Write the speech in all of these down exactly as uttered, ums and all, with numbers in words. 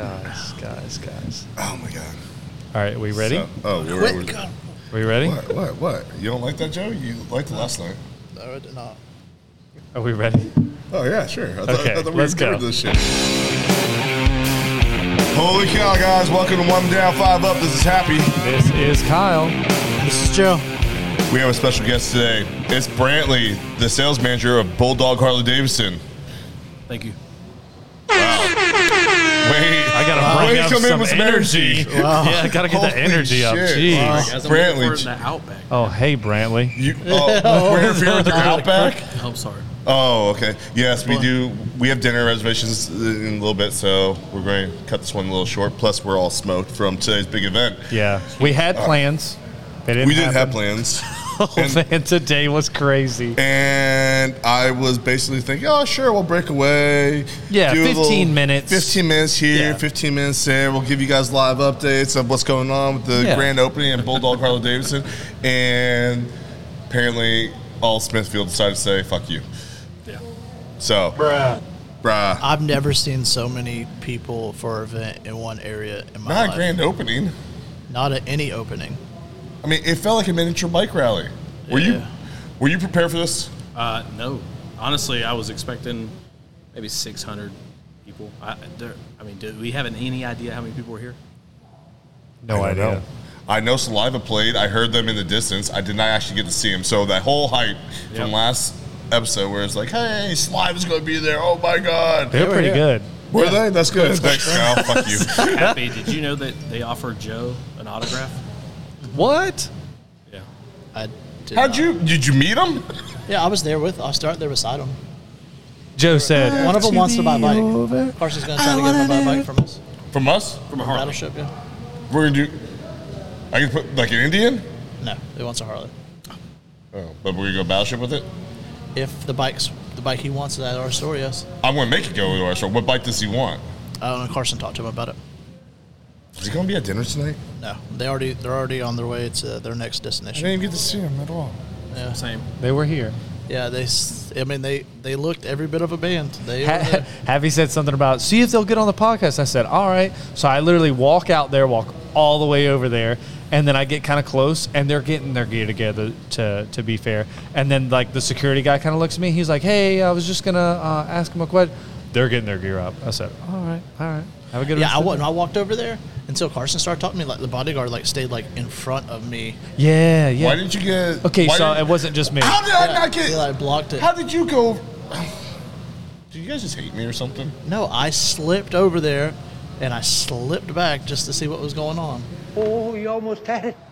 guys, guys, guys. Oh my god! All right, we ready? So, oh, we're ready. Are we ready? What? What? What? You don't like that, Joe? You liked it last night. No, I did not. Are we ready? Oh yeah, sure. I thought, Okay, I thought we let's were go. covered this shit. Holy cow, guys! Welcome to One Down, Five Up. This is Happy. This is Kyle. This is Joe. We have a special guest today. It's Brantley, the sales manager of Bulldog Harley Davidson. Thank you. Wait, I gotta bring Wait, up come in some with some energy. energy. Wow. Yeah, I gotta get that Holy energy up. shit. Jeez. Wow. Guys, I'm Brantley. looking for the Outback. Oh, hey, Brantley. You, oh, we're interfering with your Outback? I'm sorry. Oh, okay. Yes, we do. We have dinner reservations in a little bit, so we're going to cut this one a little short. Plus, we're all smoked from today's big event. Yeah, we had plans. They didn't We didn't have happen. plans. Oh, And- man, today was crazy. And I was basically thinking, oh, sure, we'll break away. Yeah, do a fifteen little- minutes. fifteen minutes here, Yeah. fifteen minutes there. We'll give you guys live updates of what's going on with the Yeah. grand opening at Bulldog Harley Davidson. And apparently, all Smithfield decided to say, fuck you. Yeah. So, bruh. Bruh. I've never seen so many people for an event in one area in my Not a life. grand opening. Not at any opening. I mean, it felt like a miniature bike rally. Were you Yeah. were you prepared for this? Uh, no. Honestly, I was expecting maybe six hundred people. I, there, I mean, do we have any idea how many people were here? No I don't idea. know. I know Saliva played. I heard them in the distance. I did not actually get to see them. So that whole hype from Yep. last episode where it's like, hey, Saliva's going to be there. Oh, my God. They were pretty here. good. Were they? That's good. Thanks, Kyle. Fuck you. Happy, did you know that they offered Joe an autograph? What? Yeah. I did How'd not. you, did you meet them? Yeah, I was there with. I was right there beside them. Joe said. One of them wants to buy a bike. Over. Carson's going to try to get him to buy a bike from us. From us? From a Harley. Battleship, yeah. We're going to do, I can put like an Indian? No, he wants a Harley. Oh, but we're going to go Battleship with it? If the bike's the bike he wants is at our store, yes. I'm going to make it go to our store. What bike does he want? I don't know. Carson talked to him about it. Is he going to be at dinner tonight? No, they already they're already on their way to their next I destination. didn't even get to see him at all. Yeah, Same. They were here. yeah. They, s- I mean, they they looked every bit of a band. They were Ha- there. Have you said something about, see if they'll get on the podcast? I said, all right. So I literally walk out there, walk all the way over there, and then I get kind of close, and they're getting their gear together, to to be fair. And then, like, the security guy kind of looks at me. He's like, hey, I was just going to uh, ask him a question. They're getting their gear up. I said, all right, all right. Have a good Yeah, rest I of the wasn't. day." I walked over there until Carson started talking to me. Like the bodyguard, like stayed like in front of me. Yeah, yeah. Why didn't you get... Okay, why so did- it wasn't just me. How did I not get... He like blocked it. How did you go... Do you guys just hate me or something? No, I slipped over there, and I slipped back just to see what was going on. Oh, you almost had it.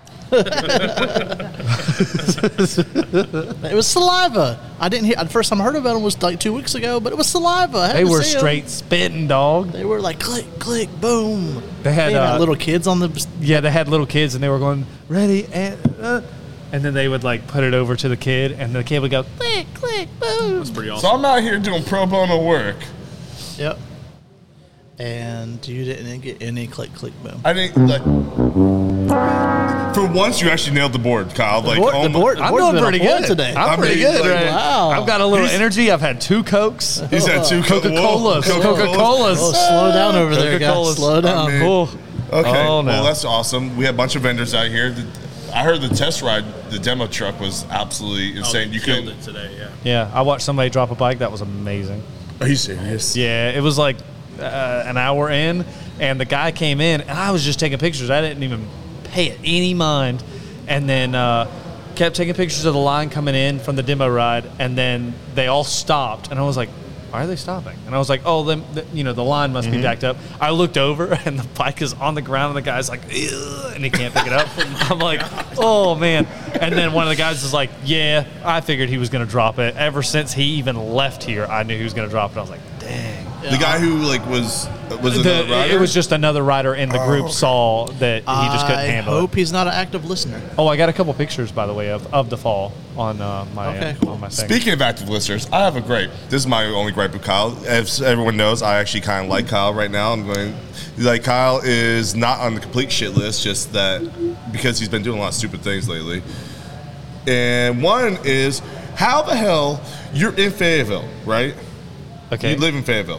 It was Saliva. I didn't hear. The first time I heard about him was like two weeks ago, but it was Saliva. I had They to were see him. straight spitting, dog. They were like click, click, boom. They had, even uh, little kids on the. Yeah, they had little kids, and they were going, ready, and... Uh, and then they would, like, put it over to the kid, and the kid would go, click, click, boom. That's pretty So awesome. I'm out here doing pro bono work. Yep. And you didn't get any click, click, boom. I didn't like. For once, you actually nailed the board, Kyle. Like, board- oh the my- board- I'm board's doing been on pretty point good today. I'm I pretty mean, good. like, right? wow. I've got a little He's- energy. I've had two Cokes. He's had two co- Coca-Colas. whoa, Coca-Colas. Oh, slow down over there, guys. Coca-Colas. Slow down. I mean- Oh. Okay, Oh, no. well that's awesome. We had a bunch of vendors out here. The- I heard the test ride, the demo truck was absolutely Oh, insane. they you killed could. it today, yeah. Yeah, I watched somebody drop a bike. That was amazing. Are you serious? Yeah, it was like uh, an hour in, and the guy came in, and I was just taking pictures. I didn't even pay it any mind. And then uh, kept taking pictures of the line coming in from the demo ride, and then they all stopped, and I was like, why are they stopping? And I was like, oh, them, the, you know, the line must be backed up. I looked over, and the bike is on the ground, and the guy's like, ugh, and he can't pick it up. I'm like, oh, man. And then one of the guys is like, yeah, I figured he was going to drop it. Ever since he even left here, I knew he was going to drop it. I was like, dang. The guy who like was was another The, rider. it was just another rider in the group okay. saw that he just couldn't I handle hope it. he's not an active listener. Oh, I got a couple pictures, by the way, of, of the fall on uh, my Okay, uh, cool. on my thing. Speaking of active listeners, I have a gripe. This is my only gripe with Kyle. As everyone knows, I actually kind of like Kyle right now. I'm going like Kyle is not on the complete shit list, just that because he's been doing a lot of stupid things lately. And one is how the hell you're in Fayetteville, right? Okay. You live in Fayetteville.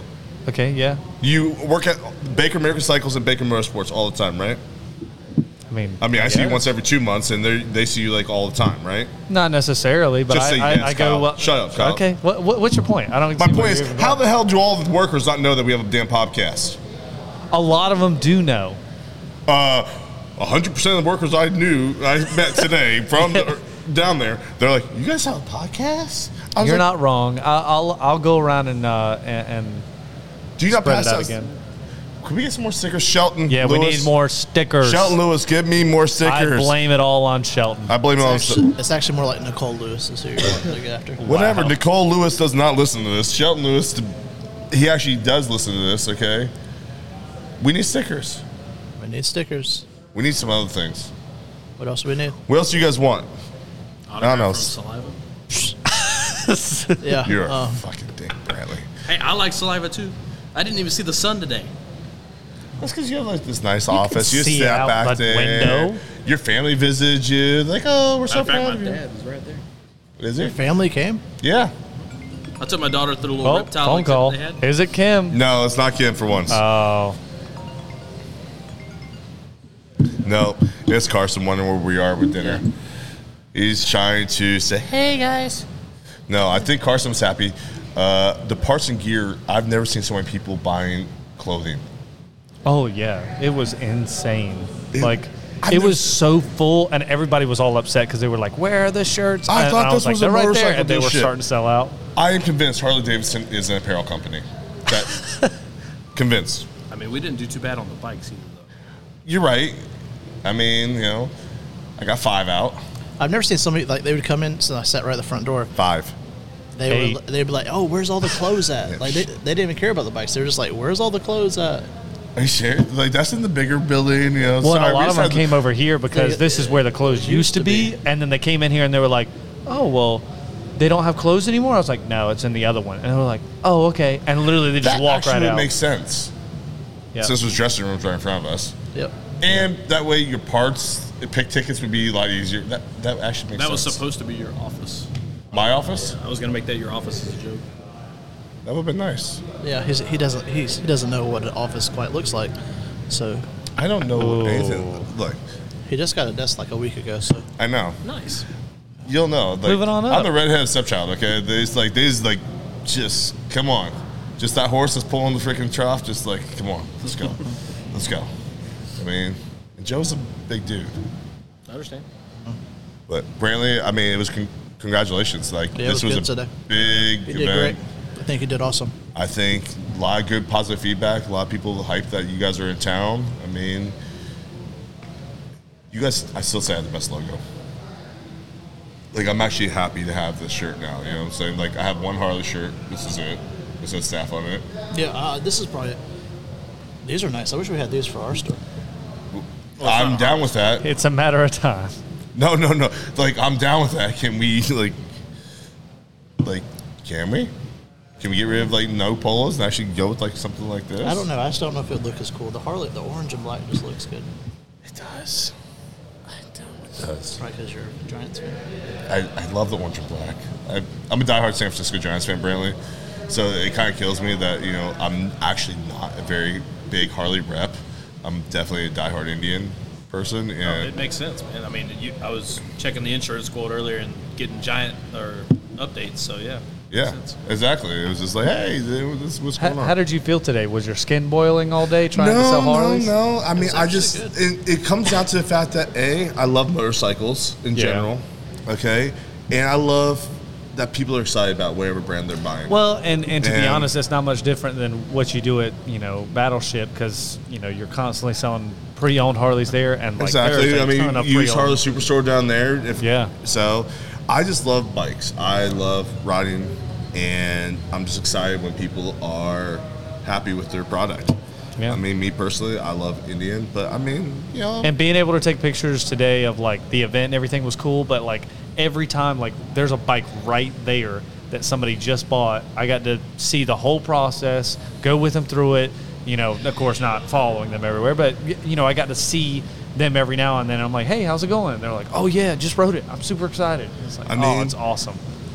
Okay, yeah. You work at Baker American Cycles and Baker Motorsports all the time, right? I mean, I mean, I see you guess. once every two months, and they they see you like all the time, right? Not necessarily, but Just I, say I, yes, I go. Kyle. Well, Shut up, Kyle. Okay, what, what, what's your point? I don't. My see what point is, you're how about. the hell do all the workers not know that we have a damn podcast? A lot of them do know. Uh, one hundred percent of the workers I knew, I met today from the, down there, they're like, you guys have a podcast? I was You're like, not wrong. I, I'll I'll go around and uh, and, and do you not spread pass it out out again. Can we get some more stickers? Shelton, Yeah, Lewis. we need more stickers. Shelton Lewis, give me more I stickers. blame it all on Shelton. I blame it on It's actually, it's actually more like Nicole Lewis is who you're wanting to go after. Whatever. Wow. Nicole Lewis does not listen to this. Shelton Lewis, he actually does listen to this, okay? We need stickers. We need stickers. We need some other things. What else do we need? What else do you guys want? Autograph know. from Saliva. Yeah. You're a uh, fucking dick, Bradley. Hey, I like Saliva too. I didn't even see the sun today. That's because you have like this nice office. You see sit out back the there. window. Your family visits you. Like, oh, we're so Matter of fact, proud my of you. dad was right there. Is it? family came. Yeah. I took my daughter through the little Oh, reptile phone exhibit call. they had. Is it Kim? No, it's not Kim for once. Oh, no, it's Carson wondering where we are with dinner. He's trying to say, hey, guys. No, I think Carson's happy. Uh, the parts and gear, I've never seen so many people buying clothing. oh yeah. It was insane. It- like I've it never- was so full, and everybody was all upset because they were like, "Where are the shirts?" I and thought I this was like, was a "They're right there," motorcycle and they deal were shit. starting to sell out. I am convinced Harley Davidson is an apparel company. That convinced. I mean, we didn't do too bad on the bikes either, though. You're right. I mean, you know, I got five out. I've never seen somebody like they would come in. So I sat right at the front door. Five. They Eight. would they'd be like, "Oh, where's all the clothes at?" Like they, they didn't even care about the bikes. They were just like, "Where's all the clothes at?" Are you sure? Like, that's in the bigger building, you know. Well, and sorry, a we lot just of them had the- came over here because Yeah, this is where the clothes used to be, and then they came in here and they were like, "Oh, well, they don't have clothes anymore." I was like, "No, it's in the other one," and they were like, "Oh, okay," and literally they just That walk actually right would out. make sense. Yeah. Since there's dressing rooms right in front of us. Yep. And that way your parts, pick tickets would be a lot easier. That that actually makes That was sense. supposed to be your office. My office? I was going to make that your office as a joke. That would have been nice. Yeah. He's, he doesn't he's, he doesn't know what an office quite looks like. So I don't know Ooh. anything. Look, he just got a desk like a week ago. So I know. Nice. You'll know. Like, Moving on up. I'm the redheaded stepchild, okay? There's like, there's like, just, come on. Just that horse that's pulling the freaking trough, just like, come on, let's go. Let's go. I mean, Joe's a big dude. I understand. But Brantley, I mean, it was con- congratulations. Like, Yeah, it this was was, good a today. big he did event. great. I think he did awesome. I think a lot of good positive feedback. A lot of people hyped that you guys are in town. I mean, you guys, I still say I have the best logo. Like, I'm actually happy to have this shirt now. You know what I'm saying? Like, I have one Harley shirt. This is it. It says staff on it. Yeah. Uh, this is probably. These are nice. I wish we had these for our store. I'm down with that. It's a matter of time. No, no, no. Like, I'm down with that. Can we, like, like, can we? Can we get rid of, like, no polos and actually go with, like, something like this? I don't know. I just don't know if it would look as cool. The Harley, the orange and black, just looks good. It does. I know it does. Probably because you're a Giants fan. I, I love the orange and black. I, I'm a diehard San Francisco Giants fan, Brantley. So it kind of kills me that, you know, I'm actually not a very big Harley rep. I'm definitely a diehard Indian person. No, And it makes sense, man. I mean, you, I was checking the insurance quote earlier and getting giant or updates, so yeah. yeah, Makes sense. exactly. It was just like, hey, this is what's How, going on. how did you feel today? Was your skin boiling all day trying to sell no, Harleys? no, no. I mean, It's I actually just, good. it, it comes down to the fact that, A, I love motorcycles in Yeah. general, okay? And I love that people are excited about whatever brand they're buying. Well, and, and to be And- honest, that's not much different than what you do at, you know, Battleship because, you know, you're constantly selling pre-owned Harleys there. And like, Exactly. there's a I mean, ton of you use pre-owned. Harley Superstore down there. If, Yeah. So, I just love bikes. I love riding, and I'm just excited when people are happy with their product. Yeah. I mean, me personally, I love Indian, but I mean, you know, And being able to take pictures today of like the event and everything was cool, but like every time like there's a bike right there that somebody just bought, I got to see the whole process, go with them through it. You know, of course, not following them everywhere, but y- you know, I got to see them every now and then. I'm like, hey, how's it going? And they're like, oh yeah, just rode it. I'm super excited. It's like, I oh, mean- it's awesome.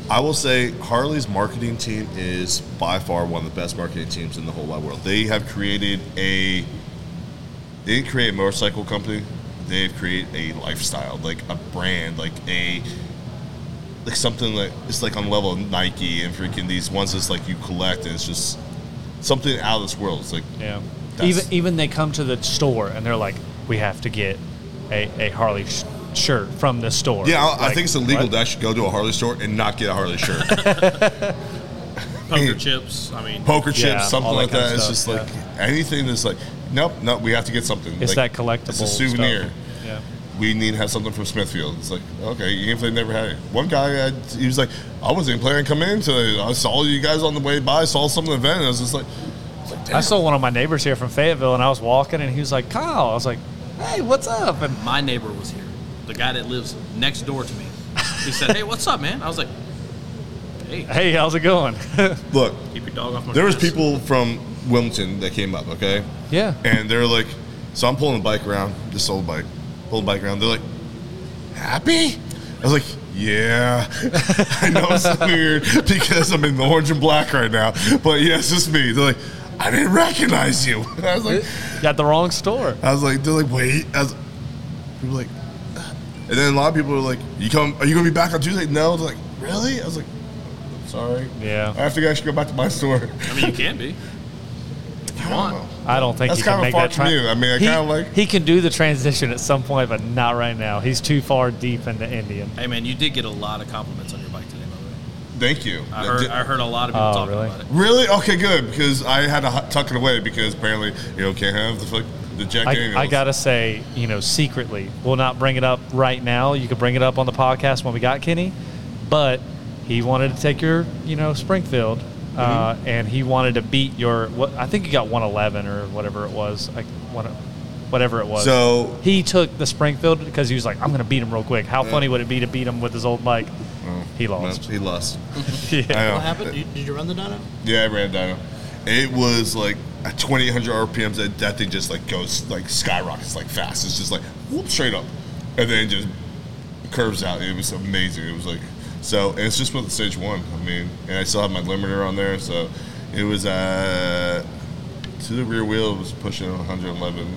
I will say Harley's marketing team is by far one of the best marketing teams in the whole wide world. They have created a. They didn't create a motorcycle company. They've created a lifestyle, like a brand, like a. Like something that it's like on the level of Nike and freaking these ones that's like you collect, and it's just something out of this world. It's like Yeah. That's- Even even they come to the store and they're like, we have to get a, a Harley sh- shirt from the store. yeah, I, I Like, think it's illegal what? to actually go to a Harley store and not get a Harley shirt. Poker chips. I mean, Poker chips, Yeah, something all like that that. kind of It's stuff, just like anything that's like, nope, nope, we have to get something. It's like, that collectible. It's a souvenir. Stuff. Yeah. We need to have something from Smithfield. It's like, okay, even if they never had it. One guy, had, he was like, I wasn't planning to come in today. I saw you guys on the way by, saw some event, and I was just like, I was like, damn. I saw one of my neighbors here from Fayetteville, and I was walking, and he was like, Kyle. I was like, hey, what's up? And my neighbor was here. The guy that lives next door to me. He said, "Hey, what's up, man?" I was like, "Hey, hey, how's it going? Look, keep your dog off my." there was grass." people from Wilmington that came up, okay? yeah. And they're like, so I'm pulling the bike around, this old bike, pull the bike around. They're like, happy? I was like, yeah. I know it's weird because I'm in the orange and black right now, but yes, it's me. They're like, I didn't recognize you. And I was like, Got the wrong store. I was like, they're like, wait. I was, people were like, and then a lot of people were like, you come? Are you gonna be back on Tuesday? No. They're like, really? I was like, sorry. Yeah. I have to actually go back to my store. I mean, you can be if you want. I don't think That's he can kinda make far that from you. I mean, I he, kinda like- he can do the transition at some point, but not right now. He's too far deep into Indian. Hey, man, you did get a lot of compliments on your bike today, by the way. Thank you. I That heard, did- I heard a lot of people Oh, talking really? about it. Really? Okay, good. Because I had to hu- tuck it away because apparently you know can't have the fuck the Jack Daniels. I, I gotta say, you know, secretly, we'll not bring it up right now. You could bring it up on the podcast when we got Kenny, but he wanted to take your, you know, Springfield, uh, Mm-hmm. and he wanted to beat your. What I think you got one eleven or whatever it was, like one, whatever it was. So- he took the Springfield because he was like, I'm gonna beat him real quick. How Yeah. funny would it be to beat him with his old bike? Oh, He lost. He lost. Yeah. I know. What happened? Did, did you run the dyno? Yeah, I ran dyno. It was like at twenty-eight hundred R P Ms. That, that thing just like goes like skyrockets like fast. It's just like whoop straight up, and then just curves out. It was amazing. It was like so, and it's just with the stage one. I mean, and I still have my limiter on there, so it was uh to the rear wheel. It was pushing one eleven.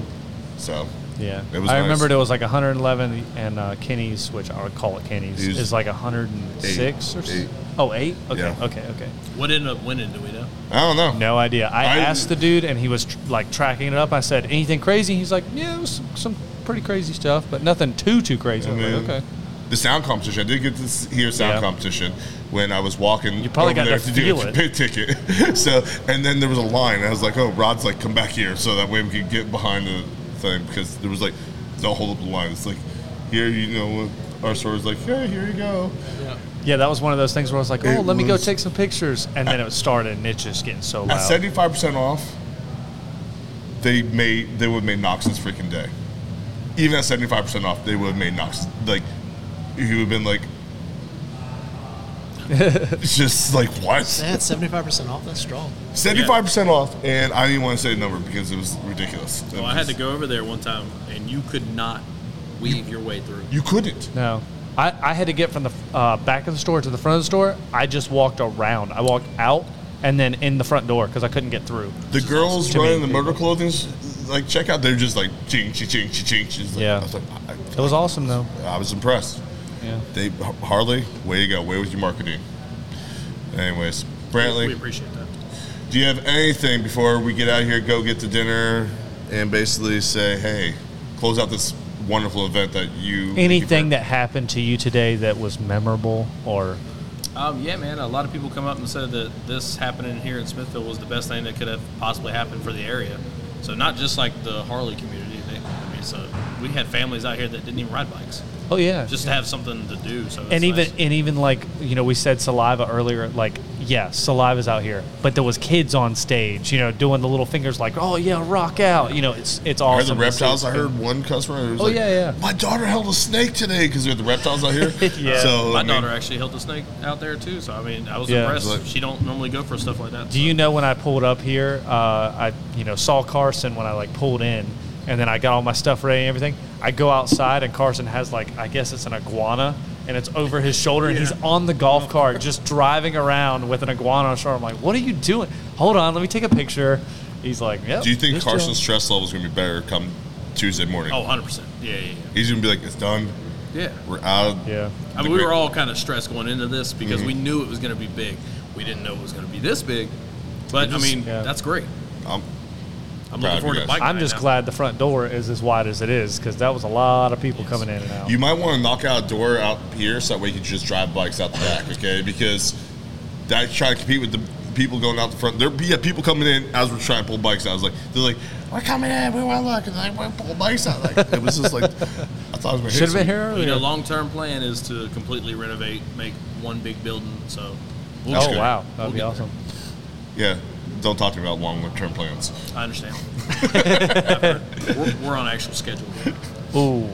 So Yeah, It was I nice. remembered it was like one eleven, and uh, Kenny's, which I would call it Kenny's, He's is like one oh six or eight. s- Eight. Oh, eight? Okay, Yeah. okay, okay. What ended up winning? Do we know? I don't know. No idea. I, I- asked the dude, and he was tr- like tracking it up. I said, "Anything crazy?" He's like, "Yeah, it was some, some pretty crazy stuff, but nothing too too crazy." I I'm mean, like, okay. The sound competition. I did get to s- hear sound Yeah. competition when I was walking. You probably over got there to do feel a it. pit ticket. So, and then there was a line. And I was like, "Oh, Rod's like, come back here," so that way we could get behind the thing because there was like, don't hold up the line. It's like, here, you know, our store was like, "Yeah, here you go." Yeah, that was one of those things where I was like, "Oh, It let me go was- take some pictures," and then it started, and it's just getting so At loud. seventy-five percent off, they made they would have made Knox's freaking day. Even at seventy-five percent off, they would have made Knox like he would have been like, it's just like what. That's seventy-five percent off. That's strong. seventy-five percent off, and I didn't want to say the number because it was ridiculous. It Well, I had was- to go over there one time, and you could not weave your way through. You couldn't. No. I, I had to get from the uh, back of the store to the front of the store. I just walked around. I walked out and then in the front door because I couldn't get through. The girls To me, running the people. motor clothing, like checkout, they're just like ching, ching, ching, ching, ching. Just like, Yeah. I was like, I, It was awesome, though. I was impressed. Yeah. They Harley, way to go, way with your marketing. Anyways, We Brantley, appreciate that. do you have anything before we get out of here, go get to dinner, and basically say, hey, close out this wonderful event that you Anything that happened to you today that was memorable or Um, yeah, man. A lot of people come up and said that this happening here in Smithfield was the best thing that could have possibly happened for the area. So not just like the Harley community. They, I mean, so we had families out here that didn't even ride bikes, oh yeah, just to have something to do. So it's and even nice. and even like you know we said Saliva earlier, like yeah, Saliva's out here, but there was kids on stage, you know, doing the little fingers like oh yeah, rock out, you know, it's it's I heard awesome. the to see. reptiles. I heard one customer who was Oh, like, yeah, yeah. my daughter held a snake today because they're the reptiles out here. Yeah. So my I mean, daughter actually held a snake out there too. So I mean, I was Yeah. impressed. Like- She don't normally go for stuff like that. Do you know when I pulled up here, uh, I you know saw Carson when I like pulled in, and then I got all my stuff ready and everything. I go outside and Carson has like I guess it's an iguana, and it's over his shoulder, and he's on the golf cart just driving around with an iguana on his shoulder. I'm like, what are you doing? Hold on, let me take a picture. He's like, yep. Do you think just Carson's chilling. stress level is going to be better come Tuesday morning? Oh, one hundred percent. Yeah, yeah, yeah. He's going to be like, it's done. Yeah. We're out of Yeah. I mean, the we great- were all kind of stressed going into this because Mm-hmm. we knew it was going to be big. We didn't know it was going to be this big. But, I mean, Yeah. that's great. I'm I'm Proud looking of forward you to guys. bike I'm night just now. glad the front door is as wide as it is because that was a lot of people coming in and out. You might want to knock out a door out here so that way you can just drive bikes out the back, okay? Because that's trying to compete with the people going out the front. There be people coming in as we're trying to pull bikes out. I was like, they're like, we're coming in, we want to look, and I want to pull bikes out. Like, it was just like, I thought I was going to Should have been here You earlier. know, long-term plan is to completely renovate, make one big building. So, we'll Oh, get- wow. That'd we'll be get awesome. Yeah, don't talk to me about long-term plans. there. I understand. we're, we're on actual schedule. Ooh.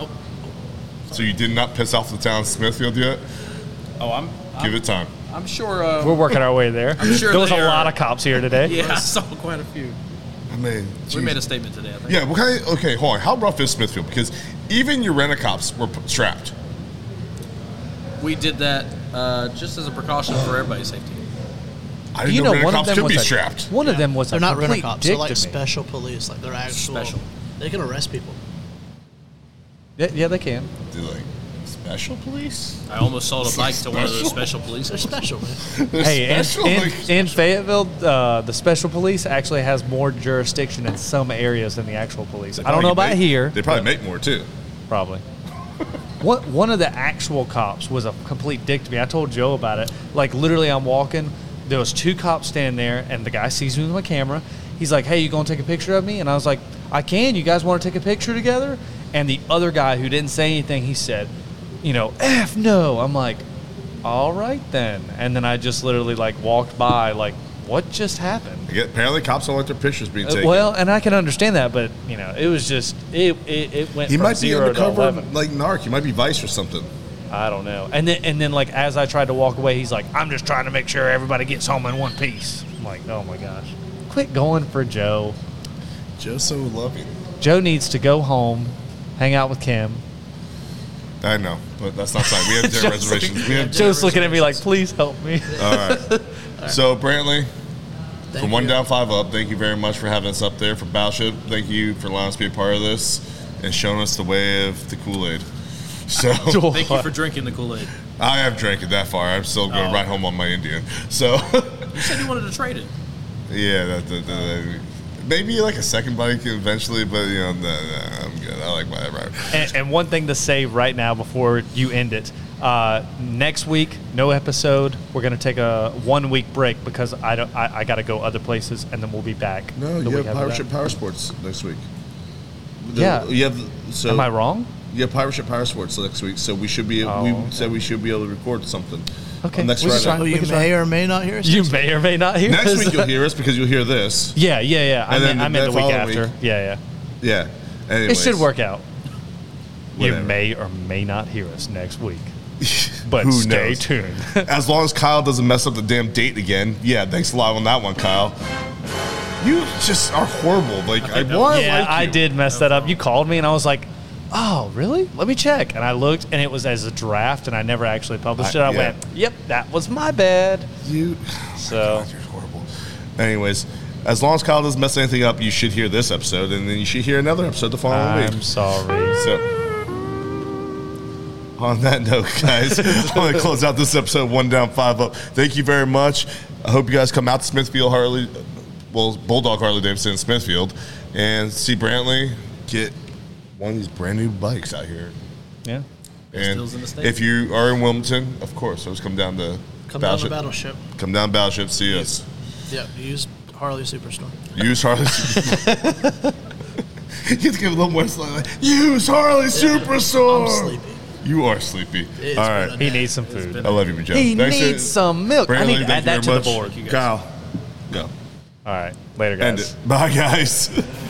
So you did not piss off the town of Smithfield yet? Oh, I'm. Give I'm, it time. I'm sure. Uh, We're working our way there. I'm sure there was a they are- lot of cops here today. yeah, I saw quite a few. I mean, We geez. made a statement today, I think. Yeah, what kind of, okay, hold on. How rough is Smithfield? Because even your rent-a-cops were p- strapped. We did that uh, just as a precaution for everybody's safety. I didn't You know, know, one of rent-a-cops them could was be a, strapped. One of them was They're a not complete rent-a-cops. dick They're like to me. special police. Like they're actual. Special. They can arrest people. Yeah, yeah, they can. They're like, special police? I almost sold a bike to one of those special police. They're special, man. They're Hey, in, special? in, Like, in Fayetteville, uh, the special police actually has more jurisdiction in some areas than the actual police. they I don't know probably about make- here. They probably but make more, too. Probably. One, one of the actual cops was a complete dick to me. I told Joe about it. Like, literally, I'm walking. There was two cops standing there, and the guy sees me with my camera. He's like, hey, you going to take a picture of me? And I was like, I can. You guys want to take a picture together? And the other guy who didn't say anything, he said, you know, F no. I'm like, all right then. And then I just literally, like, walked by, like, what just happened? I get- Apparently, cops don't like their pictures being Uh, taken. well, and I can understand that, but, you know, it was just, it it, it went he from might be zero to undercover, eleven. like narc. He might be Vice or something. I don't know. And then, and then, like, as I tried to walk away, he's like, I'm just trying to make sure everybody gets home in one piece. I'm like, oh, my gosh. Quit going for Joe. Just so loving. Joe needs to go home, hang out with Kim. I know, but that's not time. We have dinner Just reservations. We have Joe's looking at me like, please help me. All right. So, Brantley, Thank from One you. Down, Five Up, thank you very much for having us up there. For Battleship, thank you for allowing us to be a part of this and showing us the way of the Kool-Aid. So, Thank you for drinking the Kool-Aid. I have drank it that far. I'm still going Oh. right home on my Indian. So, You said you wanted to trade it. yeah, that, that, that, maybe like a second bike eventually, but, you know, nah, nah, I'm good. I like whatever. And, and one thing to say right now before you end it. Uh, next week, no episode. We're gonna take a one week break because I don't. I, I got to go other places, and then we'll be back. No, the you week have after Pirate that. Ship Power Sports next week. The- Yeah. You have, so, Am I wrong? You have Pirate Ship Power Sports next week, so we should be. Oh, we okay. said we should be able to record something. Okay, on next we can Friday. try. Well, We you can may or may not hear us. You next may or may not hear Next us. week you'll hear us because you'll hear this. Yeah, yeah, yeah. I And meant, then I meant the the week following after. week- Yeah, yeah. Yeah. Anyways, It should work out. Whatever. You may or may not hear us next week, but Who stay knows? tuned. As long as Kyle doesn't mess up the damn date again. Yeah, thanks a lot on that one, Kyle. You just are horrible. Like I, think that want was- to yeah, like I you. did mess that up. You called me, and I was like, "Oh, really? Let me check." And I looked, and it was as a draft, and I never actually published I- it. I yeah. went, "Yep, that was my bad." You. So God, you're horrible. Anyways, as long as Kyle doesn't mess anything up, you should hear this episode, and then you should hear another episode the following I'm week. sorry. So, on that note, guys, I want to close out this episode One Down, Five Up. Thank you very much. I hope you guys come out to Smithfield Harley, well, Bulldog Harley Davidson in Smithfield, and see Brantley get one of these brand new bikes out here. Yeah. And Stills in the state. if you are in Wilmington, of course, always come down to Come down to Battleship. Battleship. Come down to Battleship, see us. Yeah, use Harley Superstore. Use Harley. You have to give a little more slightly. Like, use Harley Superstore. I'm sleepy. You are sleepy. It's All been right. a He needs some food. I love you, Joe. He Thanks to- needs some milk. I Brantley, need to thank add you that to very the much. board. you guys. Kyle, go. All right. Later, guys. End it. Bye, guys.